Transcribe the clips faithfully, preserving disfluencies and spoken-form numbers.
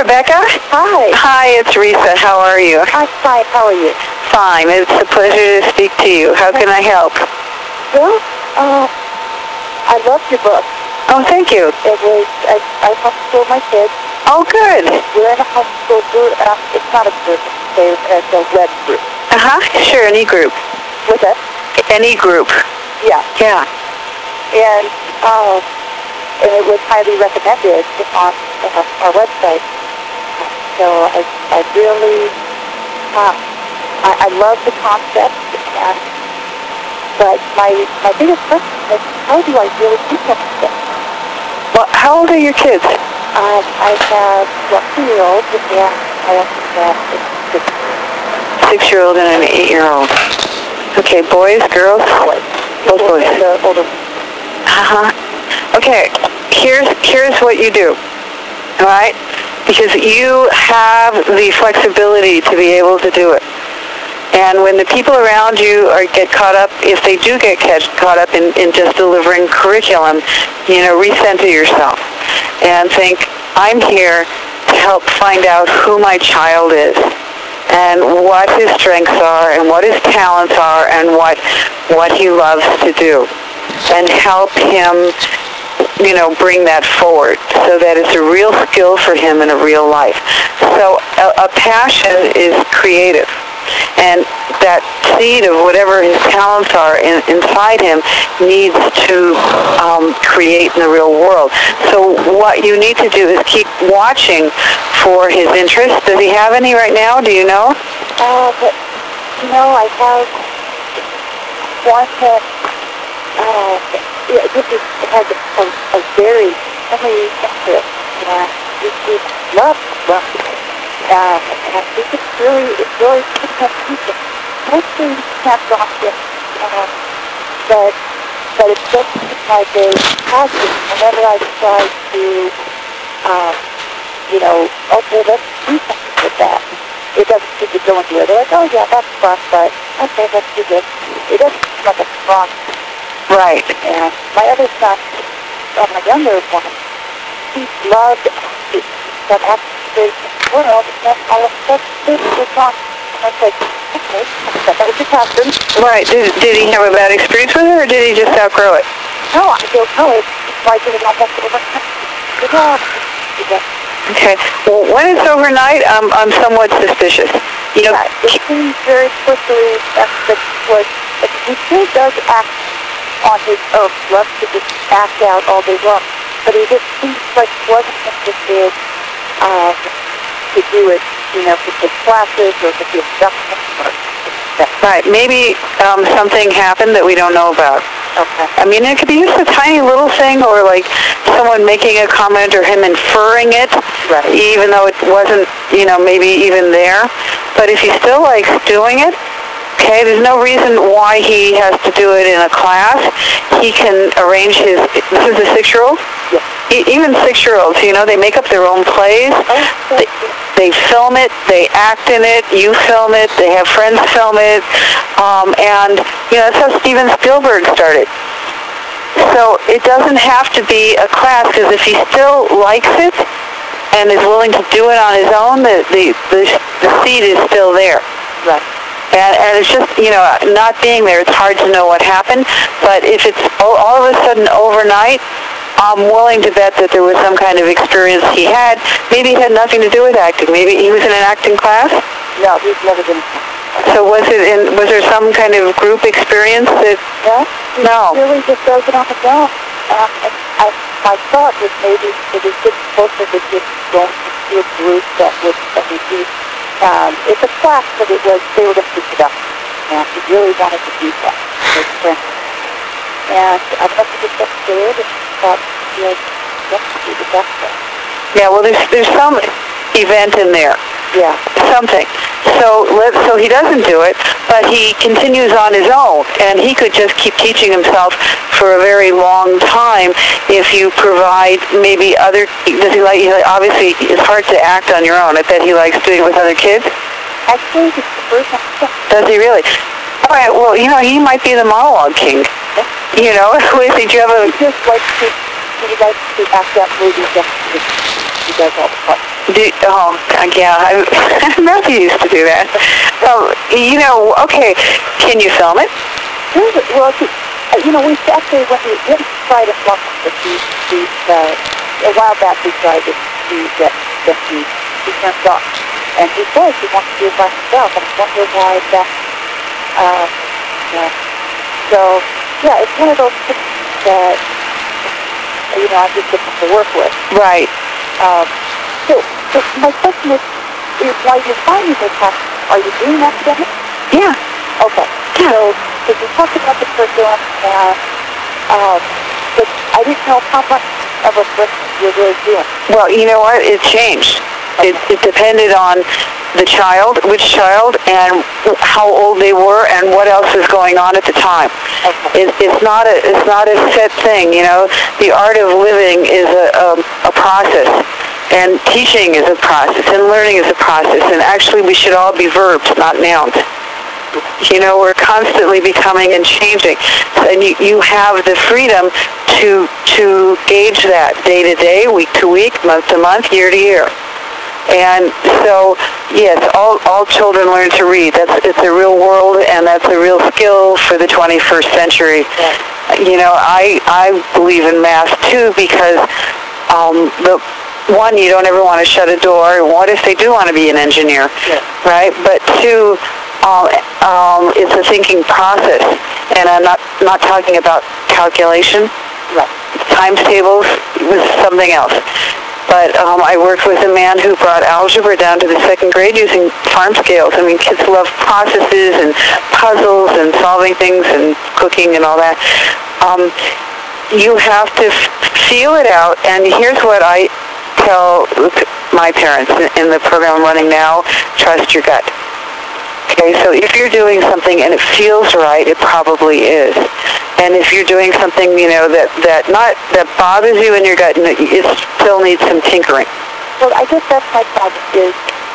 Rebecca. Hi. Hi, it's Risa. How are you? I'm fine. How are you? Fine. It's a pleasure to speak to you. How can I help? Well, uh, I loved your book. Oh, thank you. It was, I, I homeschool my kids. Oh, good. We're in a homeschool group. Uh, it's not a group. It's a, it's a web group. Uh-huh. Sure, any group. What's that? Any group. Yeah. Yeah. And, uh, and it was highly recommended on uh, our website. So I, I really, uh, I, I love the concept, and, but my, my biggest question is, how do I really implement it? Well, how old are your kids? Um, I have a two-year-old, and I also have a six. Six-year-old and an eight-year-old. Okay, boys, girls? Boys. Both boys. And the older. Uh-huh. Okay, here's here's what you do, all right? Because you have the flexibility to be able to do it. And when the people around you are get caught up, if they do get catch, caught up in, in just delivering curriculum, you know, recenter yourself and think, I'm here to help find out who my child is and what his strengths are and what his talents are and what what he loves to do, and help him, you know, bring that forward so that it's a real skill for him in a real life. So a, a passion is creative. And that seed of whatever his talents are in, inside him needs to um, create in the real world. So what you need to do is keep watching for his interests. Does he have any right now? Do you know? Uh, but, you know, I have one that, uh, yeah, this is, it has a, a, a very family interest, and it, it loves learning. Uh, and I think it's really, it's really interesting. Mostly hands-on, uh, but, but it's just like a passion. Whenever I try to, um, you know, okay, let's do something with that. It doesn't seem to go into it. They're like, oh yeah, that's fun, but okay, let's do this. It doesn't seem like a strong. Right. And my other son, uh, my younger one, he loved it. But after the world, and all of a sudden, this was on. And I was like, okay, that was your passion. Right. Did, did he have a bad experience with it, or did he just outgrow it? No, I don't know. It's like it was almost overnight. Good job. Okay. Well, when it's overnight, I'm, I'm somewhat suspicious. You know, yeah, it seems very quickly that that was, but he still does act on his own. He loves to just act out all day long. But he just seems like he wasn't interested um, to do it, you know, to take classes or to do adjustments or that. Right. Maybe um, something happened that we don't know about. Okay. I mean, it could be just a tiny little thing, or like someone making a comment or him inferring it, right, even though it wasn't, you know, maybe even there. But if he still likes doing it, okay, there's no reason why he has to do it in a class. He can arrange his, this is a six-year-old? Yes. E- even six-year-olds, you know, they make up their own plays. Oh, they, they film it, they act in it, you film it, they have friends film it. Um, and, you know, that's how Steven Spielberg started. So it doesn't have to be a class, because if he still likes it and is willing to do it on his own, the, the, the, the seed is still there. Right. And, and it's just, you know, not being there, it's hard to know what happened. But if it's all, all of a sudden overnight, I'm willing to bet that there was some kind of experience he had. Maybe it had nothing to do with acting. Maybe he was in an acting class? No, he's never been. So was it in, was there some kind of group experience that... No, he no. really just does it on his own. Um, and I, my thought was maybe it was just closer to just going to a group that would, that would be, um, it's a class, but it was, they were going to be productive. And he really wanted to do that with his friends. And I must have just got scared and thought, you know, let's do the best thing. Yeah, well, there's there's some event in there. Yeah. Something. So let, so he doesn't do it, but he continues on his own, and he could just keep teaching himself for a very long time if you provide maybe other, does he like, obviously it's hard to act on your own. I bet he likes doing it with other kids. Actually, it's the first time. Does he really? All right, well, you know, he might be the monologue king. You know, did you have a... He just likes to, he likes to act out movies. He does all the parts. Do, oh, yeah, I, Matthew used to do that. Um, you know, okay, can you film it? Well, you know, we actually, when we didn't try to film it, we, we, uh, a while back we tried to see that, that he, he turned off. And he says he wants to do it by himself, and I wonder why that, uh, yeah. So, yeah, it's one of those things that, you know, I'm just looking to work with. Right. Um, so, so my question is, is while you're finding this house, are you doing academic? Yeah. Okay. Yeah. So, because you talked about the curriculum, and, um, but I didn't know how much of a what you're really doing. Well, you know what? It changed. It, it depended on the child, which child, and how old they were, and what else was going on at the time. Okay. It, it's not a it's not a set thing, you know. The art of living is a, a a process, and teaching is a process, and learning is a process. And actually, we should all be verbs, not nouns. You know, we're constantly becoming and changing, and you, you have the freedom to to gauge that day to day, week to week, month to month, year to year. And so, yes, all, all children learn to read. That's it's a real world, and that's a real skill for the twenty-first century. Yeah. You know, I I believe in math too, because um, the one, you don't ever want to shut a door. What if they do want to be an engineer, yeah. right? But two, um, um, it's a thinking process, and I'm not not talking about calculation. Right. Times tables was something else. But um, I worked with a man who brought algebra down to the second grade using farm scales. I mean, kids love processes and puzzles and solving things and cooking and all that. Um, you have to f- feel it out, and here's what I tell my parents in the program I'm running now: trust your gut. Okay, so if you're doing something and it feels right, it probably is. And if you're doing something, you know, that, that not that bothers you in your gut, and it still needs some tinkering. Well, I guess that's my problem is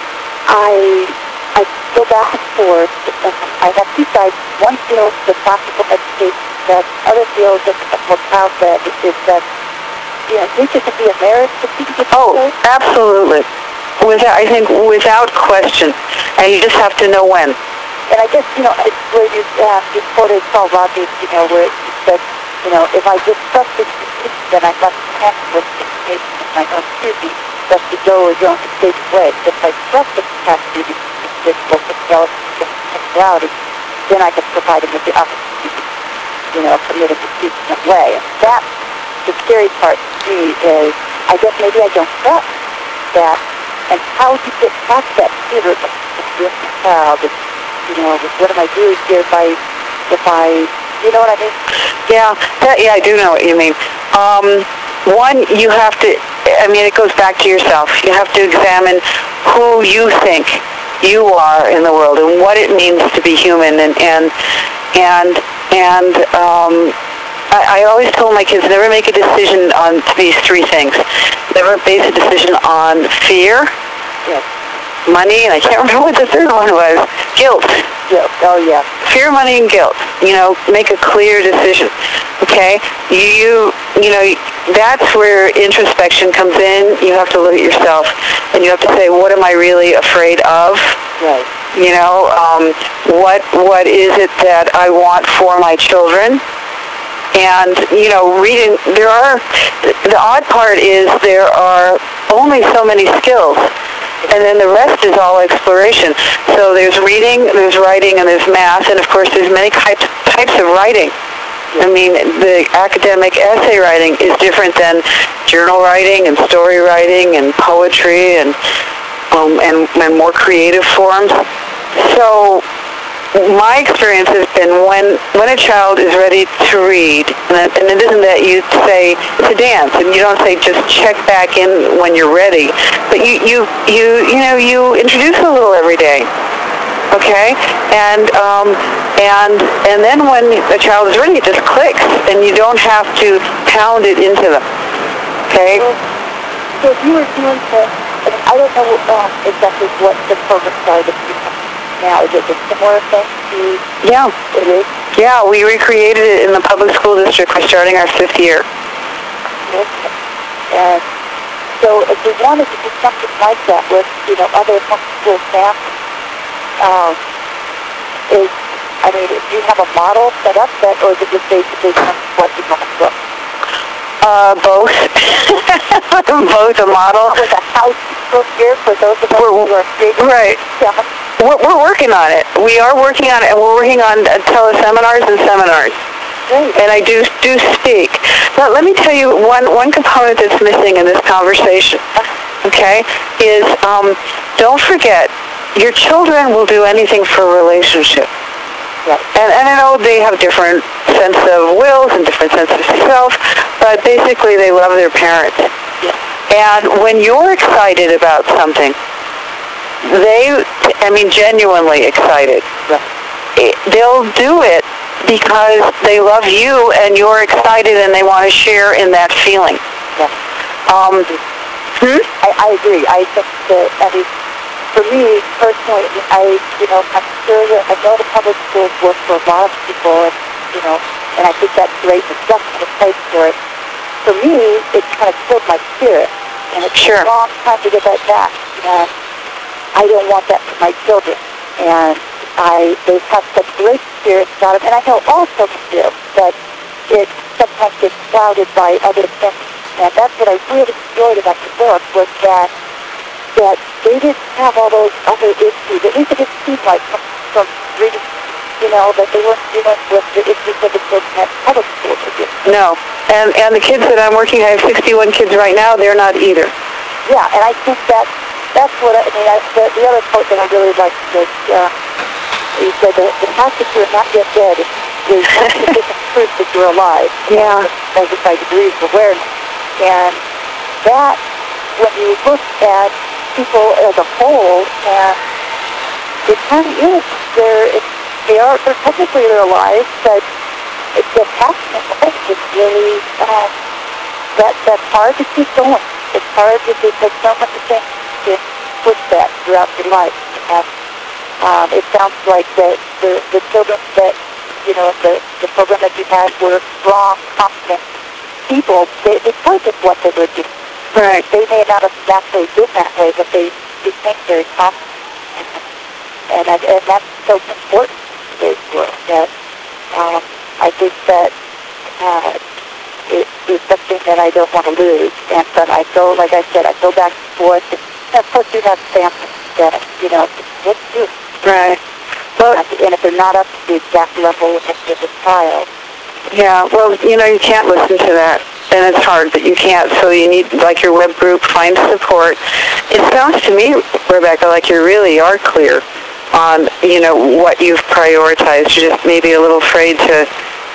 I I go back and forth. I have two sides. One feels the practical education, that other feels that what Kyle said is that, you know, teachers can be a marriage to teachers. Oh, absolutely. Without, I think without question. And you just have to know when. And I guess, you know, it's where you, uh, you quoted Paul Rogers, you know, where he said, you know, if I just trusted the teacher, then I must have with education in my own duty, just to go his own safe way. If I trust the capacity to teach both intelligence and sexuality, then I can provide him with the opportunity, you know, committed to teach in that way. And that's the scary part to me is, I guess maybe I don't trust that, and how do you get past that theater of this child? You know, what am I doing here if I, if I, you know what I mean? Yeah, that, yeah, I do know what you mean. Um, one, you have to, I mean, it goes back to yourself. You have to examine who you think you are in the world and what it means to be human. And, and, and, and um, I, I always told my kids, never make a decision on these three things. Never base a decision on fear. Yes. Money, and I can't remember what the third one was. Guilt. Guilt. Oh, yeah. Fear, money, and guilt. You know, make a clear decision. Okay? You, you know, that's where introspection comes in. You have to look at yourself, and you have to say, what am I really afraid of? Right. You know, um, what what is it that I want for my children? And, you know, reading, there are, the odd part is there are only so many skills. And then the rest is all exploration. So there's reading, there's writing, and there's math, and of course there's many types types of writing. I mean, the academic essay writing is different than journal writing and story writing and poetry and um, and, and more creative forms. So my experience has been when when a child is ready to read, and it isn't that you say it's a dance, and you don't say just check back in when you're ready, but you you you you know you introduce a little every day, okay, and um, and and then when a child is ready, it just clicks, and you don't have to pound it into them, okay. So if you were doing this, I don't know um, exactly what the programs are that you have now. Is it a similar thing to... Yeah. It is? Yeah, we recreated it in the public school district. We're starting our fifth year. Okay. And so if we wanted to do something like that with, you know, other homeschool families, um, is, I mean, do you have a model set up that, or is it just basically what you want to book? Uh, both. Both a model. With a house book here for those of us we're, who are big. Right. Yeah. We're, we're working on it. We are working on it, and we're working on uh, teleseminars and seminars. Great. And I do do speak. Now, let me tell you one, one component that's missing in this conversation, okay, is um, don't forget, your children will do anything for a relationship. Right. And, and I know they have different sense of wills and different sense of self, but basically they love their parents. Yeah. And when you're excited about something, they, I mean, genuinely excited, Right. it, they'll do it because they love you and you're excited and they want to share in that feeling. Yeah. Um, hmm? I, I agree. I think that, I mean, for me, personally, I, you know, I'm sure that I know the public schools work for a lot of people, and, you know, and I think that's great. There's definitely a place for it. For me, it kind of killed my spirit, and it's Sure. a long time to get that back, and I don't want that for my children. And I, they have such great spirits about them, and I know all children do, but it sometimes gets clouded by other things. And that's what I really enjoyed about the book, was that that they didn't have all those other issues. At least it didn't seem like from, from reading, you know, that they weren't dealing with the issues that the children at public schools are dealing with. No. And, and the kids that I'm working, I have sixty-one kids right now, they're not either. Yeah, and I think that that's what, I, I mean, I, the, the other quote that I really liked was, uh, he said that the fact that you're not yet dead is not sufficient proof that you're alive. Yeah. As by degrees of awareness. And that, when you look at people as a whole, and it kind of is. They're, it, they are, they're technically they're alive, but it's the passionate life is really, um, that, that's hard to keep going. It's hard to keep, there's so much things to push that throughout your life. And um, it sounds like the, the, the children that, you know, the, the program that you had were strong, confident people. They, because of what they were doing. Right. They may not have naturally been that way, but they became very confident. And, and, and that's so important in today's world. That um, I think that uh, it is something that I don't want to lose. And but I go, like I said, I go back and forth. And, and of course, you have families that, you know, what do? Right. Well, and if they're not up to the exact level of the child. yeah, well, you know, you can't listen to that. And it's hard, but you can't, so you need, like your web group, find support. It sounds to me, Rebecca, like you really are clear on, you know, what you've prioritized. You're just maybe a little afraid to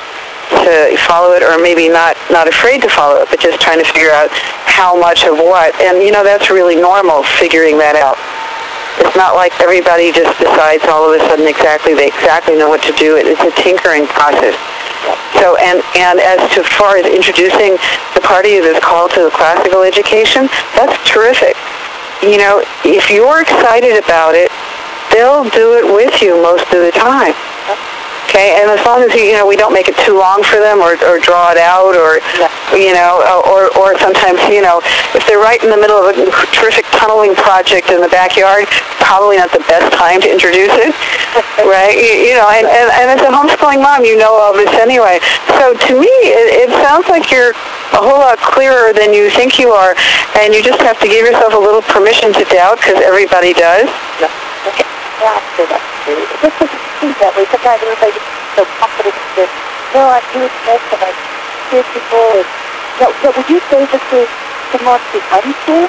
to follow it, or maybe not, not afraid to follow it, but just trying to figure out how much of what. And, you know, that's really normal, figuring that out. It's not like everybody just decides all of a sudden exactly, they exactly know what to do. It's a tinkering process. So, and, and as to far as introducing the party of this call to the classical education, that's terrific. You know, if you're excited about it, they'll do it with you most of the time. Okay, and as long as, you know, we don't make it too long for them, or, or draw it out, or, you know, or, or sometimes, you know, if they're right in the middle of a terrific tunneling project in the backyard, probably not the best time to introduce it, right? You, you know, and, and, and as a homeschooling mom, you know all this anyway. So to me, it, it sounds like you're a whole lot clearer than you think you are, and you just have to give yourself a little permission to doubt, because everybody does. Yeah. Okay. Yeah, I'm sure that's true. It just doesn't seem that way. Sometimes everybody gets so confident that, no, I'm doing this, and I hear people, and, no, so would you say this is similar to homeschool?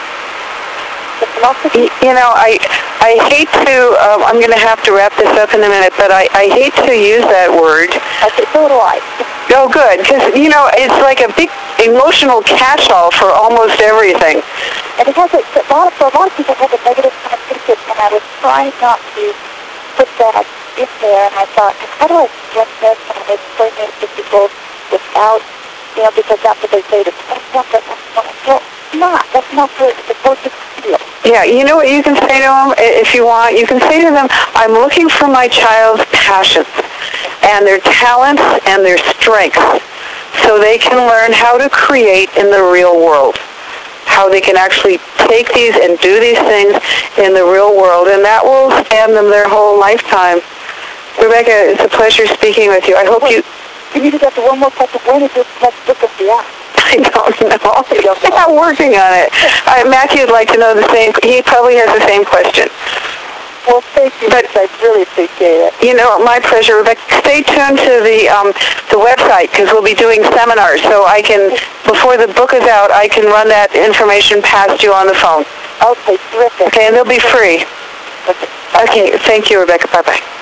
The philosophy? You know, I I hate to, um, I'm going to have to wrap this up in a minute, but I, I hate to use that word. Okay, so do I. Oh, good, because, you know, it's like a big emotional catch-all for almost everything. And it has a, a lot of, for a lot of people, it has a negative connotation, and I was trying not to put that in there, and I thought, how do I explain this, and I explain this to people without, you know, because that's what they say, that's not, that's not, well, not, that's not the, the closest feel. Yeah, you know what you can say to them, if you want? You can say to them, I'm looking for my child's passions and their talents and their strengths so they can learn how to create in the real world. how they can actually take these and do these things in the real world, and that will stand them their whole lifetime. Rebecca, it's a pleasure speaking with you. I hope you... Can you just have one more question? When is this next book of the app? I don't know. I'm working on it. Uh, Matthew would like to know the same. He probably has the same question. Well, thank you. But I really appreciate it. You know, my pleasure, Rebecca. Stay tuned to the um, the website, because we'll be doing seminars. So I can, before the book is out, I can run that information past you on the phone. Okay, terrific. Okay, and they'll be free. Okay, okay thank you, Rebecca. Bye-bye.